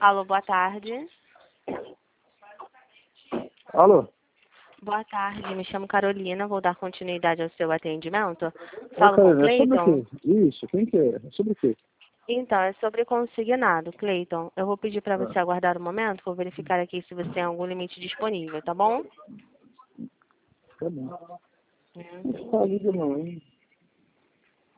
Alô, boa tarde. Alô? Boa tarde, me chamo Carolina, vou dar continuidade ao seu atendimento. Ô, Falo com o Carolina, é sobre Cleiton? o quê? Isso, quem que é? É sobre o quê? Então, é sobre consignado, Cleiton. Eu vou pedir para você Ah, aguardar um momento, vou verificar aqui se você tem algum limite disponível, tá bom? tá bom. Hum. Não liga não, hein?